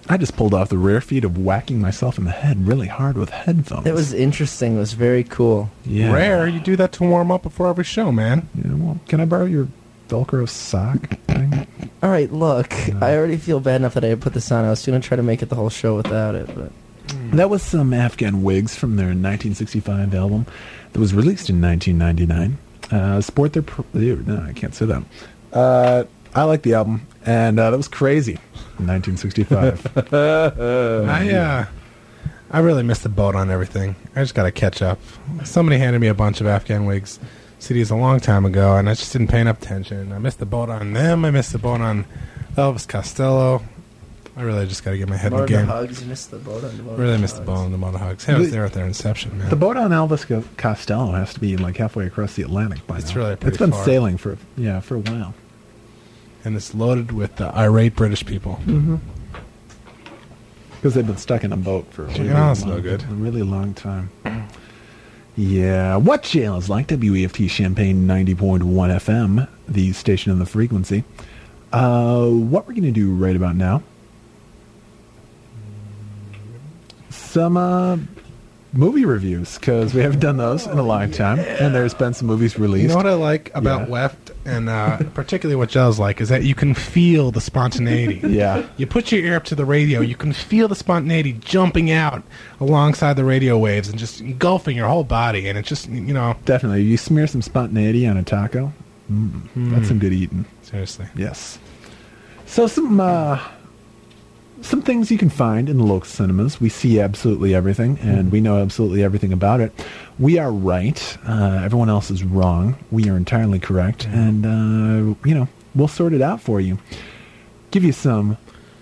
I just pulled off the rare feat of whacking myself in the head really hard with headphones. It was interesting. It was very cool. Yeah. Rare. You do that to warm up before every show, man. Yeah, well, can I borrow your Velcro sock thing? All right, look. I already feel bad enough that I put this on. I was going to try to make it the whole show without it, but... That was some Afghan Wigs from their 1965 album that was released in 1999. Sport their... no, I can't say that. I like the album, and that was crazy in 1965. I really missed the boat on everything. I just got to catch up. Somebody handed me a bunch of Afghan Wigs CDs a long time ago, and I just didn't pay enough attention. I missed the boat on them. I missed the boat on Elvis Costello. I really just got to get my head in the game. Hugs. You missed the boat on the boat. Really missed the boat on the boat of hugs. Hey, I was there at their inception, man. The boat on Elvis Costello has to be like halfway across the Atlantic by now. It's really pretty It's been far. sailing for a while. And it's loaded with irate British people. Because they've been stuck in a boat for no good. A really long time. Yeah. What jail is like? WEFT Champaign 90.1 FM, the station and the frequency. What we're going to do right about now, some movie reviews, because we haven't done those in a long time, and there's been some movies released. You know what I like about WEFT, and particularly what Joe's like, is that you can feel the spontaneity. Yeah. You put your ear up to the radio, you can feel the spontaneity jumping out alongside the radio waves and just engulfing your whole body, and it's just, you know... Definitely. You smear some spontaneity on a taco, that's some good eating. Seriously. Yes. So some things you can find in the local cinemas. We see absolutely everything, and we know absolutely everything about it. We are right. Everyone else is wrong. We are entirely correct. And, we'll sort it out for you. Give you some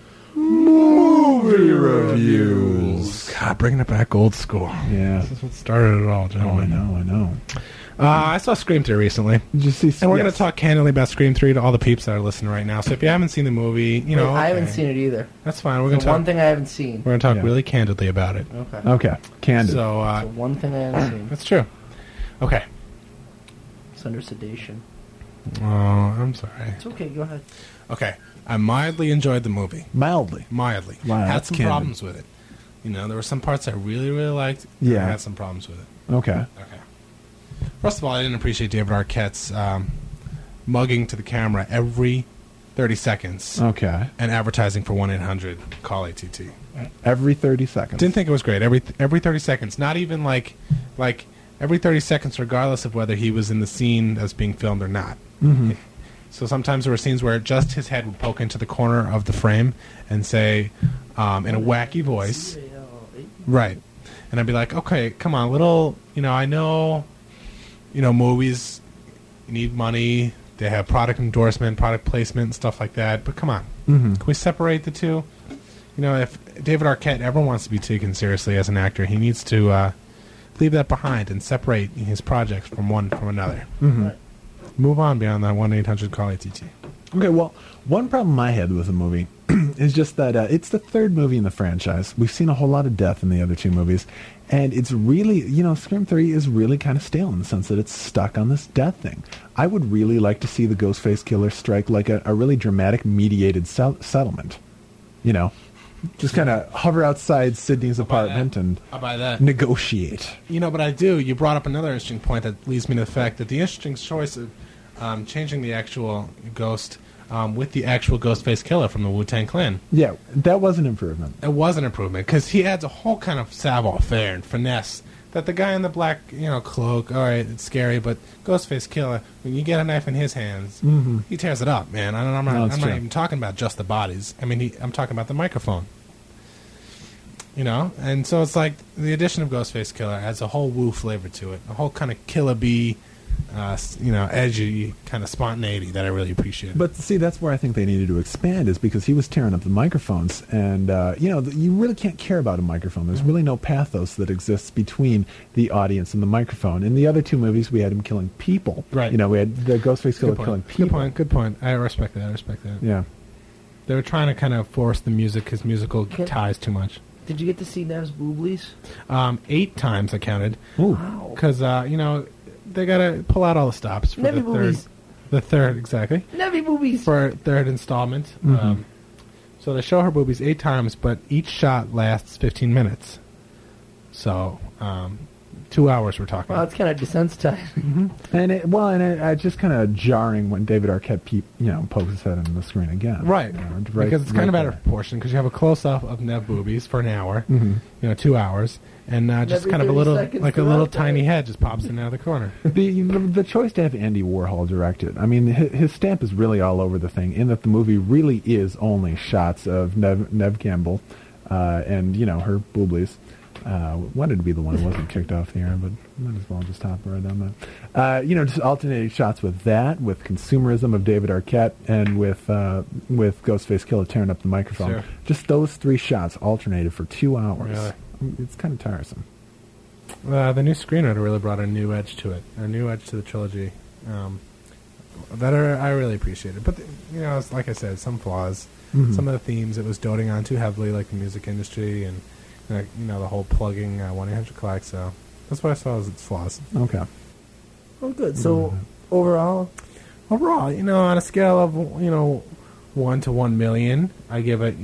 movie reviews. God, bringing it back old school. Yeah. This is what started it all, gentlemen. I know. I saw Scream 3 recently. Did you see? And we're going to talk candidly about Scream 3 to all the peeps that are listening right now. So if you haven't seen the movie, I haven't seen it either. That's fine. We're going to talk. One thing I haven't seen. We're going to talk really candidly about it. Okay. Candid. So, one thing I haven't seen. That's true. Okay. It's under sedation. Oh, I'm sorry. It's okay. Go ahead. Okay. I mildly enjoyed the movie. Mildly. Wow, had that's some candid. problems with it. There were some parts I really, really liked. Yeah. I had some problems with it. Okay. First of all, I didn't appreciate David Arquette's mugging to the camera every 30 seconds. Okay. And advertising for 1-800-CALL-ATT. Every 30 seconds. Didn't think it was great. Every 30 seconds. Not even like every 30 seconds, regardless of whether he was in the scene that's being filmed or not. Mm-hmm. So sometimes there were scenes where just his head would poke into the corner of the frame and say, in a wacky voice, right. And I'd be like, okay, come on, little, I know, movies need money. They have product endorsement, product placement, and stuff like that. But come on, can we separate the two? If David Arquette ever wants to be taken seriously as an actor, he needs to leave that behind and separate his projects from one from another. Mm-hmm. Move on beyond that 1-800-CALL-ATT. Okay, well, one problem I had with the movie is just that it's the third movie in the franchise. We've seen a whole lot of death in the other two movies, and it's really, Scream 3 is really kind of stale in the sense that it's stuck on this death thing. I would really like to see the Ghostface Killer strike like a really dramatic mediated settlement. Just kind of hover outside Sydney's apartment and I'll buy that. negotiate. But I do. You brought up another interesting point that leads me to the fact that the interesting choice of changing the actual ghost with the actual Ghostface Killer from the Wu-Tang Clan. Yeah, that was an improvement. It was an improvement because he adds a whole kind of savoir-faire and finesse that the guy in the black, cloak, all right, it's scary, but Ghostface Killer, when you get a knife in his hands, he tears it up, man. I'm not even talking about just the bodies. I mean, I'm talking about the microphone. And so it's like the addition of Ghostface Killer adds a whole Wu flavor to it, a whole kind of Killer Bee, edgy kind of spontaneity that I really appreciate. But see, that's where I think they needed to expand is because he was tearing up the microphones, and you really can't care about a microphone. There's really no pathos that exists between the audience and the microphone. In the other two movies, we had him killing people. Right. We had the Ghostface Killer killing people. Good point. I respect that. Yeah. They were trying to kind of force the music, his musical ties too much. Did you get to see Nev's booblies? 8 times I counted. Wow. Because, they got to pull out all the stops for the third, exactly. Nevy boobies. For third installment. So they show her boobies 8 times, but each shot lasts 15 minutes. So 2 hours we're talking. Well, it's kind of desensitizing. And it's just kind of jarring when David Arquette, pokes his head on the screen again. Right. Because it's kind of out there. of proportion, because you have a close-up of Nev boobies for an hour, 2 hours, and just Every kind of a 30 little, seconds like a little throughout tiny that. head just pops in out of the corner. The choice to have Andy Warhol direct it, I mean, his stamp is really all over the thing, in that the movie really is only shots of Nev Campbell and, her booblies. Wanted to be the one who wasn't kicked off the air, but might as well just hop right on that. Just alternating shots with that, with consumerism of David Arquette, and with Ghostface Killer tearing up the microphone. Sure. Just those 3 shots alternated for 2 hours. Really? It's kind of tiresome. The new screenwriter really brought a new edge to it, a new edge to the trilogy I really appreciated. But, it's, like I said, some flaws. Mm-hmm. Some of the themes it was doting on too heavily, like the music industry and the whole plugging 1-800-CLACK. So that's what I saw as its flaws. Okay. Oh, good. So, overall, on a scale of 1 to 1 million, I give it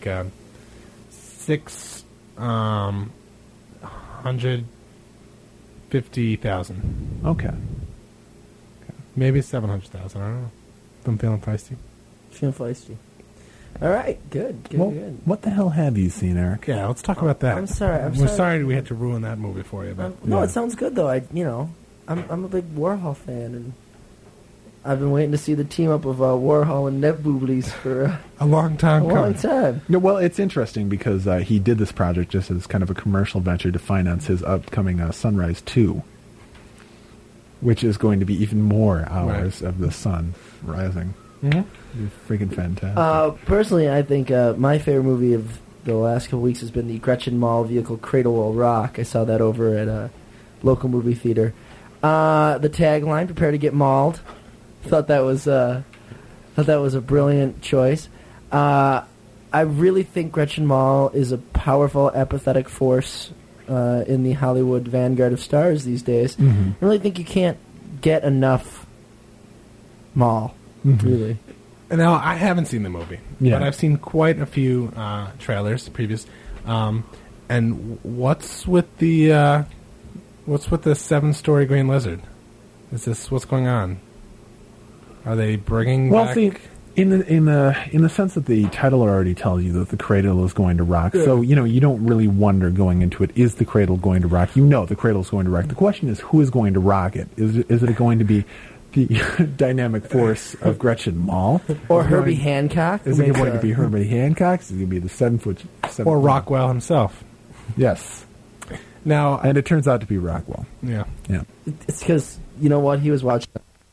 650,000. Okay. Maybe 700,000. I don't know. I'm feeling feisty. feeling feisty. All right, good. What the hell have you seen, Eric? Yeah, let's talk about that. I'm sorry. We're sorry we had to ruin that movie for you. But No, it sounds good though. I'm a big Warhol fan, and I've been waiting to see the team up of Warhol and Nev Booblies for a long time a coming. long time. No, well, it's interesting because he did this project just as kind of a commercial venture to finance his upcoming Sunrise 2, which is going to be even more hours of the sun rising. Mm-hmm. Freaking fantastic. Personally, I think my favorite movie of the last couple weeks has been the Gretchen Mol vehicle Cradle Will Rock. I saw that over at a local movie theater. The tagline, "Prepare to get mauled." Thought that was a brilliant choice. I really think Gretchen Mol is a powerful, apathetic force in the Hollywood vanguard of stars these days. Mm-hmm. I really think you can't get enough Mol. Mm-hmm. Really. Now, I haven't seen the movie, but I've seen quite a few trailers, previous. And what's with the 7-story green lizard? Is this what's going on? Are they bringing back? See, in the sense that the title already tells you that the cradle is going to rock, so you don't really wonder going into it. Is the cradle going to rock? The cradle is going to rock. The question is, who is going to rock it? Is it going to be the dynamic force of Gretchen Mol, or Herbie Hancock? Is it going to be Herbie Hancock? Is it going to be the 7-foot? Or Rockwell himself? Yes. Now, and it turns out to be Rockwell. Yeah. It's because you know what he was watching.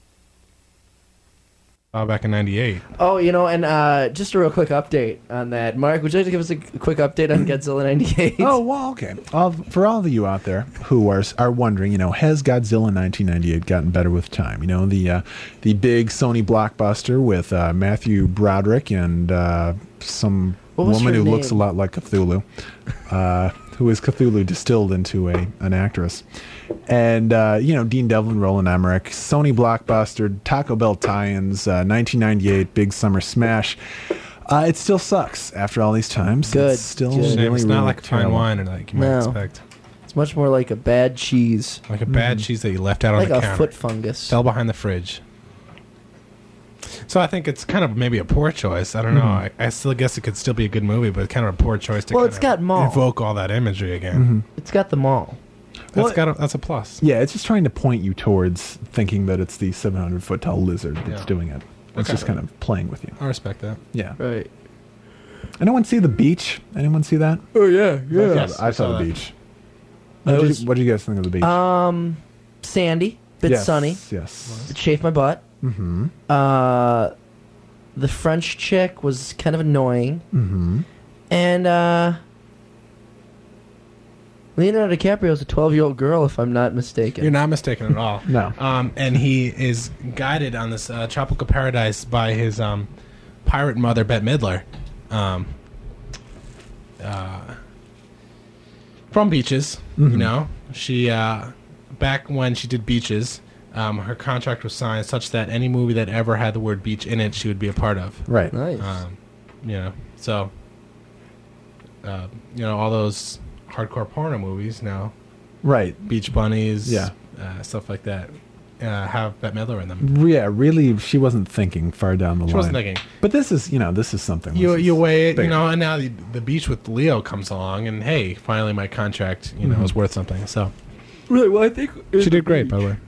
Back in '98. Oh, and just a real quick update on that. Mark, would you like to give us a quick update on Godzilla '98? Oh, well, okay. For all of you out there who are wondering, has Godzilla 1998 gotten better with time? The big Sony blockbuster with Matthew Broderick and some woman who looks a lot like Cthulhu, who is Cthulhu distilled into an actress. And, Dean Devlin, Roland Emmerich, Sony blockbuster, Taco Bell tie-ins, 1998, big summer smash. It still sucks after all these times. Good. It's still Good. really, it's not really like a fine terrible. wine or like you might expect. It's much more like a bad cheese. Like a bad cheese that you left out on like the a counter. foot fungus. Fell behind the fridge. So I think it's kind of maybe a poor choice. I don't know. I still guess it could still be a good movie, but it's kind of a poor choice to it's got Maul. evoke all that imagery again. Mm-hmm. It's got the mall. That's a plus. Yeah, it's just trying to point you towards thinking that it's the 700-foot tall lizard that's doing it. It's just kind of playing with you. I respect that. Yeah. Right. Anyone see The Beach? Anyone see that? Oh, yeah. Yes, I saw that. The Beach. What did you guys think of The Beach? Sandy. Bit sunny. Yes. It chafed my butt. Mm-hmm. The French chick was kind of annoying. Mm-hmm. And Leonardo DiCaprio's a 12-year-old girl, if I'm not mistaken. You're not mistaken at all. No. And he is guided on this tropical paradise by his pirate mother, Bette Midler. From Beaches, she back when she did Beaches, her contract was signed such that any movie that ever had the word beach in it, she would be a part of. Right. Nice. So, all those hardcore porno movies now, Right. Beach Bunnies, Yeah. Stuff like that, have Bette Midler in them. Yeah, really, she wasn't thinking far down the line. She wasn't thinking. But this is something. You weigh it, bigger. and now the beach with Leo comes along, and hey, finally my contract, is worth something. So Really, well, I think she did great, by the way.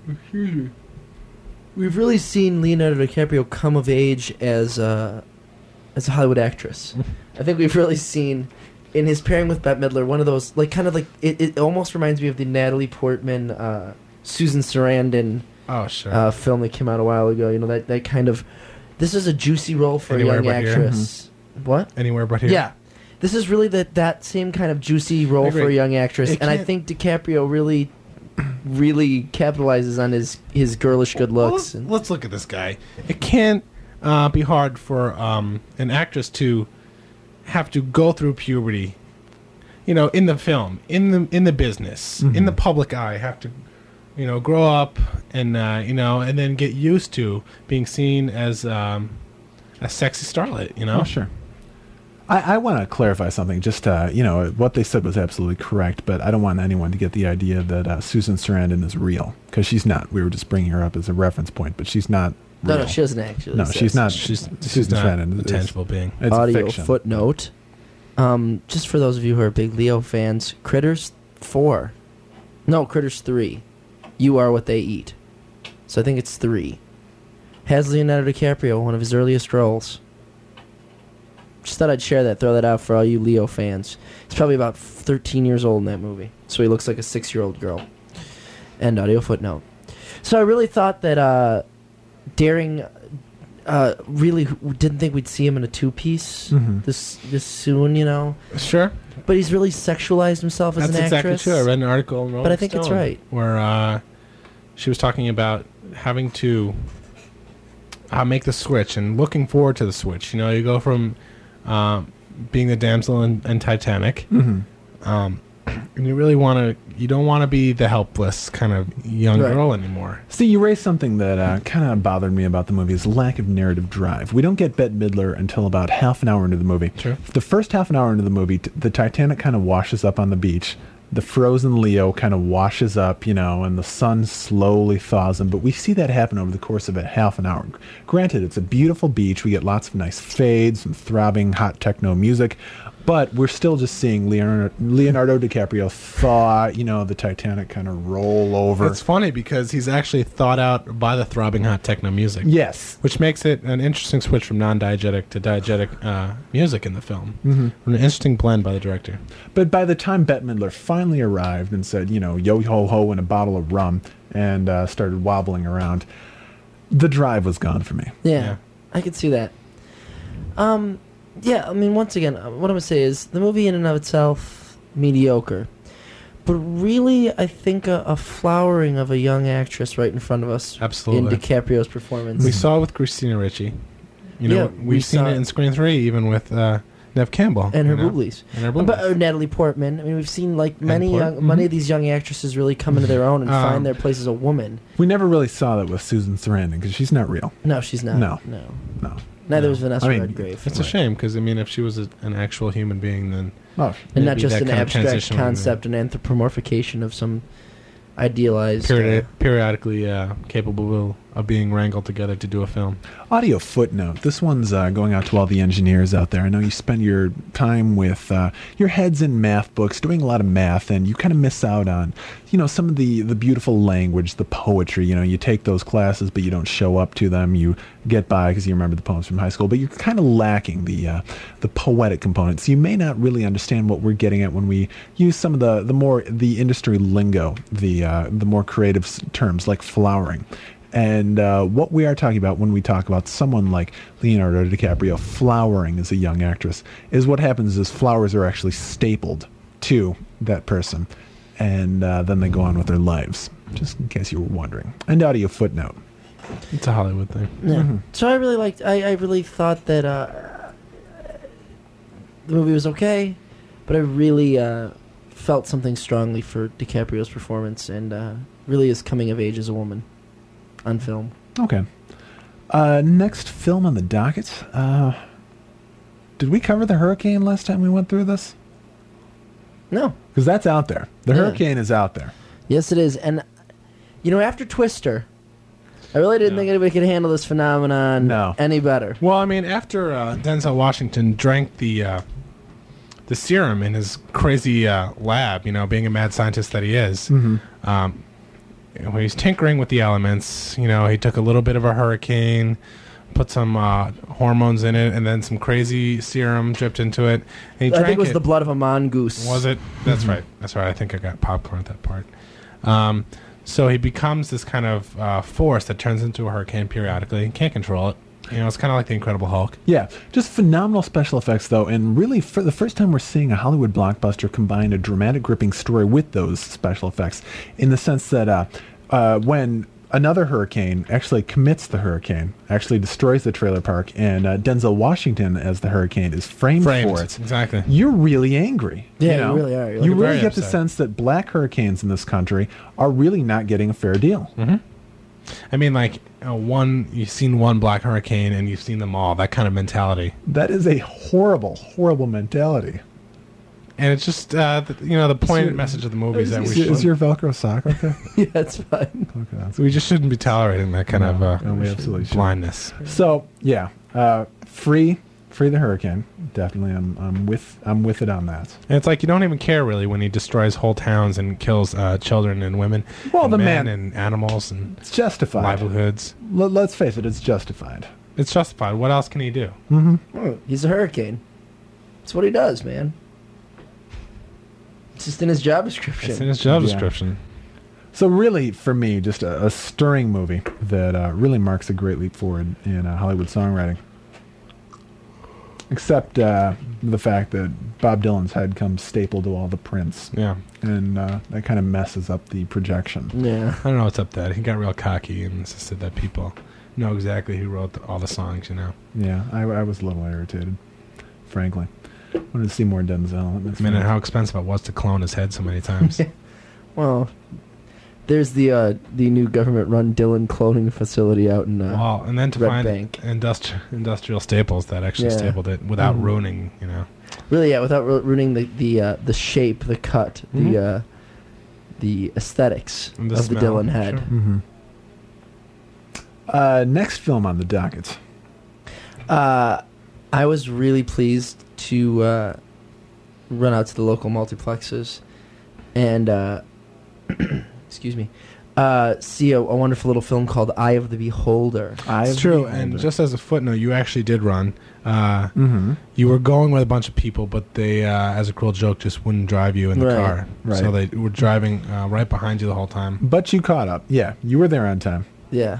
we've really seen Leonardo DiCaprio come of age as a Hollywood actress. I think we've really seen in his pairing with Bette Midler one of those it almost reminds me of the Natalie Portman, Susan Sarandon Oh, sure. film that came out a while ago. That kind of, this is a juicy role for Anywhere a young But Here. actress. What? Anywhere but here. Yeah. This is really that same kind of juicy role for a young actress, It and I can't- think DiCaprio really capitalizes on his girlish good looks. Well, let's look at this guy. It can't be hard for an actress to have to go through puberty, in the film, in the business, in the public eye, have to, grow up and and then get used to being seen as a sexy starlet. Oh, sure. I want to clarify something. Just, what they said was absolutely correct, but I don't want anyone to get the idea that Susan Sarandon is real, because she's not. We were just bringing her up as a reference point, but she's not real. No, she doesn't actually. No, she's not. She's Susan not Sarandon a is- tangible being. It's Audio fiction. footnote. Just for those of you who are big Leo fans, Critters 4. No, Critters 3. You Are What They Eat. So I think it's 3. Has Leonardo DiCaprio, one of his earliest roles. Just thought I'd share that, throw that out for all you Leo fans. He's probably about 13 years old in that movie, so he looks like a 6-year-old girl. End audio footnote. So I really thought that Daring really didn't think we'd see him in a two-piece this soon, Sure. But he's really sexualized himself as That's an exactly actress. true. I read an article in Rolling But I think it's Stone right. where she was talking about having to make the switch and looking forward to the switch. You go from being the damsel in Titanic, and you don't want to be the helpless kind of young Right. girl anymore. See, you raised something that kind of bothered me about the movie, is lack of narrative drive. We don't get Bette Midler until about half an hour into the movie. Sure. The first half an hour into the movie, the Titanic kind of washes up on the beach. The frozen Leo kind of washes up, and the sun slowly thaws him. But we see that happen over the course of a half an hour. Granted, it's a beautiful beach. We get lots of nice fades, some throbbing hot techno music. But we're still just seeing Leonardo DiCaprio thaw, the Titanic kind of roll over. It's funny because he's actually thought out by the throbbing hot techno music. Yes. Which makes it an interesting switch from non-diegetic to diegetic music in the film. An interesting blend by the director. But by the time Bette Midler finally arrived and said, yo ho ho and a bottle of rum and started wobbling around, the drive was gone for me. Yeah, I could see that. Yeah, I mean, once again, what I'm going to say is the movie in and of itself, mediocre. But really, I think a flowering of a young actress right in front of us Absolutely. in DiCaprio's performance. We saw it with Christina Ricci. Yeah, we've seen saw it in Screen 3, even with Nev Campbell. and her booblies. And her booblies. But Natalie Portman. I mean, we've seen many of these young actresses really come into their own and find their place as a woman. We never really saw that with Susan Sarandon because she's not real. No, she's not. No. No. Neither was Vanessa I mean, Redgrave. It's a shame, because, if she was an actual human being, then... Oh, And not maybe just that an kind of abstract transition would be- concept, an anthropomorphication of some idealized... periodically capable of being wrangled together to do a film. audio footnote. This one's going out to all the engineers out there. I know you spend your time with your heads in math books, doing a lot of math, and you kind of miss out on, some of the beautiful language, the poetry. You take those classes, but you don't show up to them. You get by because you remember the poems from high school, but you're kind of lacking the poetic components. You may not really understand what we're getting at when we use some of the industry lingo, the more creative terms like flowering. And what we are talking about when we talk about someone like Leonardo DiCaprio flowering as a young actress is what happens is flowers are actually stapled to that person, and then they go on with their lives, just in case you were wondering. And audio footnote. It's a Hollywood thing. Yeah. So I really liked... I really thought that the movie was okay, but I really felt something strongly for DiCaprio's performance, and really his coming of age as a woman on film. Okay. Next film on the docket. Did we cover the hurricane last time we went through this? No. Because that's out there. The Yeah. hurricane is out there. Yes, it is. And, after Twister, I really didn't think anybody could handle this phenomenon any better. Well, I mean, after Denzel Washington drank the serum in his crazy lab, being a mad scientist that he is, when he's tinkering with the elements, he took a little bit of a hurricane, put some hormones in it, and then some crazy serum dripped into it. And he drank I think it was the blood of a mongoose. Was it? That's right. That's right. I think I got popcorn at that part. So he becomes this kind of force that turns into a hurricane periodically and can't control it. It's kind of like the Incredible Hulk. Yeah, just phenomenal special effects, though, and really, for the first time, we're seeing a Hollywood blockbuster combine a dramatic, gripping story with those special effects, in the sense that when another hurricane actually commits the hurricane, actually destroys the trailer park, and Denzel Washington as the hurricane is framed for it. Exactly. You're really angry. Yeah, you really are. You really get upset. the sense that black hurricanes in this country are really not getting a fair deal. Mm-hmm. I mean, like, you've seen one black hurricane and you've seen them all. That kind of mentality. That is a horrible, horrible mentality. And it's just, the poignant message of the movie is that is your Velcro sock okay? Yeah, it's fine. Okay. So we just shouldn't be tolerating that kind of we absolutely should. blindness. So yeah, free the hurricane. Definitely, I'm with it on that. And it's like you don't even care really when he destroys whole towns and kills children and women, well, and the men man and animals and it's justified. livelihoods. Let's face it, it's justified. It's justified. What else can he do? Oh, he's a hurricane. That's what he does, man. It's just in his job description. It's in his job description. So really, for me, just a stirring movie that really marks a great leap forward in Hollywood songwriting. Except the fact that Bob Dylan's head comes stapled to all the prints. Yeah. And that kind of messes up the projection. Yeah. I don't know what's up with that. He got real cocky and insisted that people know exactly who wrote all the songs, Yeah, I was a little irritated, frankly. Wanted to see more Denzel. And how expensive it was to clone his head so many times. Well, there's the new government-run Dylan cloning facility out in and then to Red find Bank. industrial staples that actually stapled it without ruining, Really, yeah, without ruining the shape, the cut, the aesthetics And of smell, the Dylan head. Sure. Next film on the docket. I was really pleased to run out to the local multiplexes and excuse me, see a wonderful little film called Eye of the Beholder. It's true, and just as a footnote, you actually did run. You were going with a bunch of people, but they, as a cruel joke, just wouldn't drive you in the car. Right. So they were driving right behind you the whole time. But you caught up. Yeah, you were there on time. Yeah.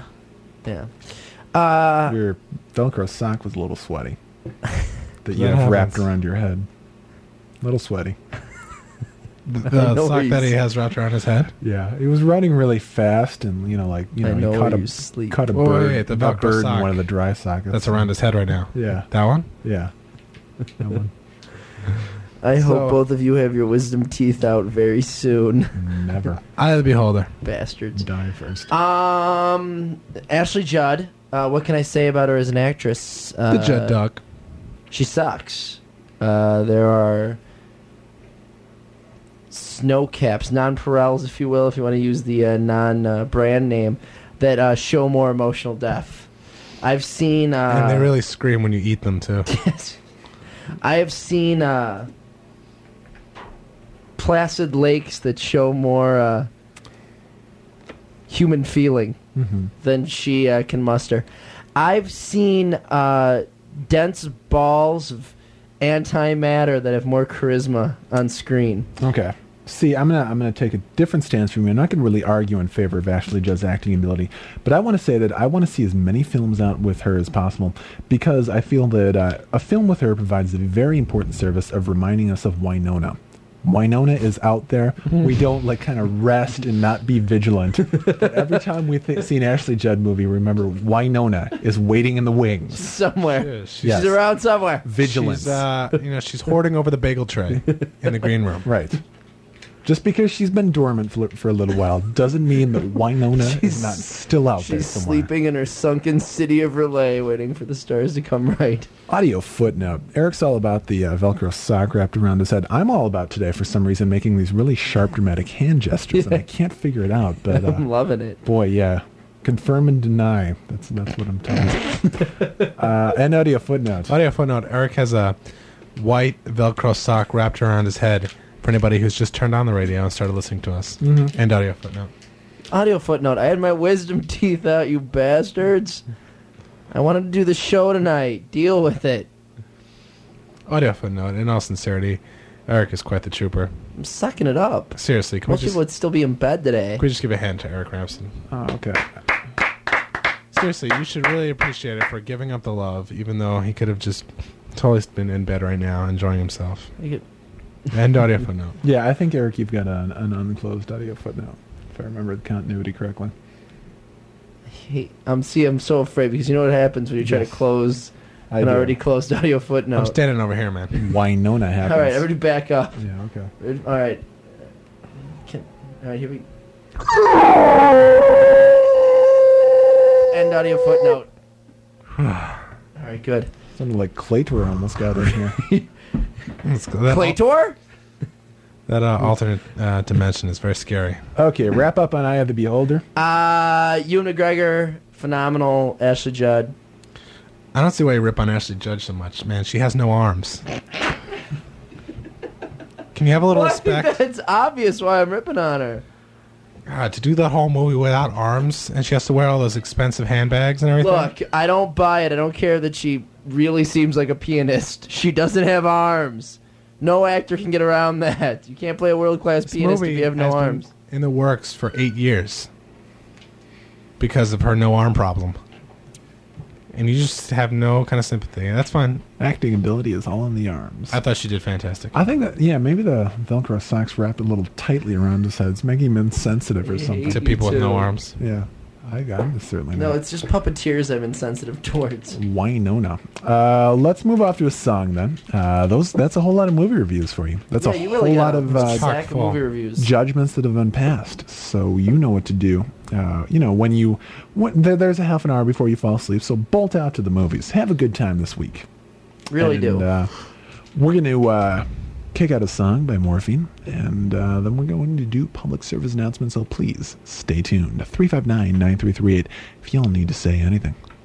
Your Velcro sock was a little sweaty. That you That have wrapped happens. around your head. A little sweaty. The sock that he has wrapped around his head? Yeah, he was running really fast, and he caught a Oh, bird, wait, the a Velcro bird in sock. one of the dry sockets. That's around his head right now. Yeah, That one? yeah. That one. I hope So- both of you have your wisdom teeth out very soon. Never Eye of the Beholder. Bastards. die first. Ashley Judd. What can I say about her as an actress? The Judd Duck. She sucks. There are snow caps, non-Perels, if you will, if you want to use the non-brand name, that show more emotional depth. I've seen... And they really scream when you eat them, too. Yes. I have seen placid lakes that show more human feeling than she can muster. I've seen dense balls of antimatter that have more charisma on screen. Okay. See, I'm gonna take a different stance from you. I'm not gonna really argue in favor of Ashley Judd's acting ability, but I want to say that I want to see as many films out with her as possible, because I feel that a film with her provides a very important service of reminding us of Winona. Winona is out there. We don't kind of rest and not be vigilant. But every time we see an Ashley Judd movie, remember Winona is waiting in the wings. Somewhere. She's She's around somewhere. Vigilance. She's, she's hoarding over the bagel tray in the green room. Right. Just because she's been dormant for a little while doesn't mean that Winona is not still out there She's somewhere. sleeping in her sunken city of Relay, waiting for the stars to come right. Audio footnote. Eric's all about the Velcro sock wrapped around his head. I'm all about today, for some reason, making these really sharp, dramatic hand gestures, and I can't figure it out. But I'm loving it. boy, yeah. Confirm and deny. That's what I'm telling you. And audio footnote. Audio footnote: Eric has a white Velcro sock wrapped around his head for anybody who's just turned on the radio and started listening to us. Mm-hmm. And audio footnote. Audio footnote. I had my wisdom teeth out, you bastards. I wanted to do the show tonight. Deal with it. Audio footnote. In all sincerity, Eric is quite the trooper. I'm sucking it up. Seriously, can we Most people would still be in bed today. can we just give a hand to Eric Ramsden? Oh, okay. Seriously, you should really appreciate it for giving up the love, even though he could have just totally been in bed right now enjoying himself. And audio footnote. Yeah, I think, Eric, you've got an unclosed audio footnote, if I remember the continuity correctly. I'm so afraid because you know what happens when you try to close I an do. already closed audio I'm footnote. standing over here, man. Winona happens. All right, everybody back up. Yeah, okay. All right. All right, here we end audio footnote. All right, good. Something like Claytor almost got in here. Claytor? That alternate dimension is very scary. Okay, wrap up on Eye of the Beholder. Ewan McGregor, phenomenal. Ashley Judd. I don't see why you rip on Ashley Judge so much, man. She has no arms. Can you have a little respect? It's obvious why I'm ripping on her. God, to do that whole movie without arms, and she has to wear all those expensive handbags and everything. Look, I don't buy it. I don't care that she really seems like a pianist. She doesn't have arms. No actor can get around that. You can't play a world-class This pianist if movie you have no has been arms. in the works for 8 years because of her no arm problem. And you just have no kind of sympathy. That's fine. Acting ability is all in the arms. I thought she did fantastic. I think that, yeah, maybe the Velcro socks wrapped a little tightly around his head. It's making him insensitive or something. To people with too. no arms. Yeah, I'm certainly No, not. it's just puppeteers I'm insensitive towards. Winona. Let's move off to a song then. That's a whole lot of movie reviews for you. That's Yeah, a you whole really lot got of a sack of full. movie reviews. judgments that have been passed. So you know what to do. When there's a half an hour before you fall asleep, so bolt out to the movies. Have a good time this week. Really do. We're going to kick out a song by Morphine, and then we're going to do public service announcements, so please stay tuned. 359-9338 if y'all need to say anything.